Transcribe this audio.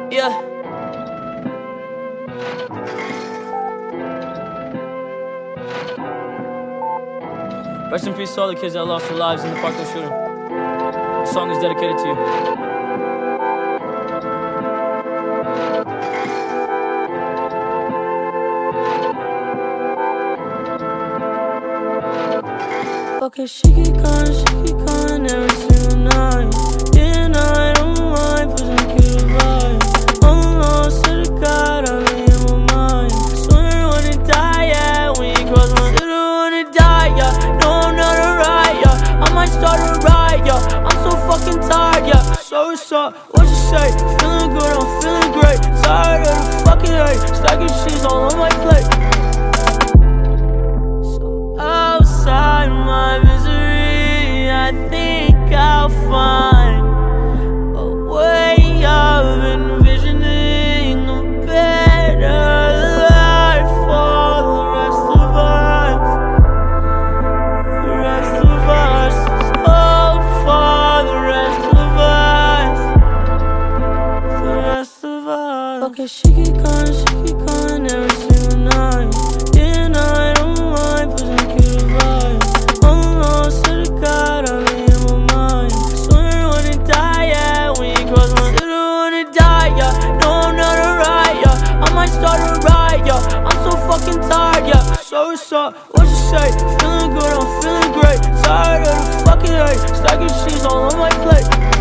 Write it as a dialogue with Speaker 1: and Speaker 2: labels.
Speaker 1: Yeah. Rest in peace to all the kids that lost their lives in the Parkland shooting. This song is dedicated to you. Okay, she keep calling every single night. Yeah, I don't mind, pushing cute vibe. Almost to the God, I'm in my mind. Swear I wanna die, yeah, when you cross my should've wanna die, yeah. No, I'm not alright, yeah. I might start a riot, yeah. I'm so fucking tired, yeah. So what's up, what you say? Feeling good, I'm feeling great. Tired of the fucking hate. Stacking cheese all on my plate. Outside my misery, I think I'll find a way of envisioning a better life for the rest of us. The rest of us, oh, for the rest of us. The rest of us. Okay, she keep calling every single night. Yeah, I don't mind, pushing cute vibe. Almost to the God, I'm in my mind. Swear I wanna die, yeah, when you cross my should've wanna die, yeah. No, I'm not alright, yeah. I might start a riot, yeah. I'm so fucking tired, yeah. So what's up, what you say? Feeling good, I'm feeling great. Tired of the fucking hate. Stacking cheese all on my plate.